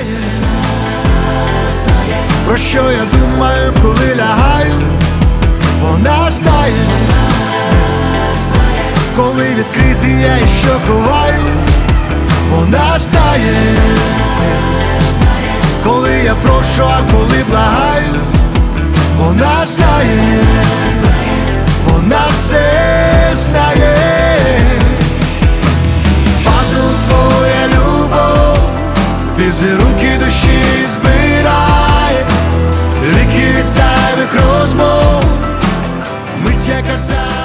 знає, про що я думаю, коли лягаю. Вона знає, коли відкритий я і що ховаю. Вона знає, коли я прошу, а коли благаю. Вона знає, вона все знає. Пазл твоя любов, візерунки душі збирає, ліки від зайвих розмов, миття казає.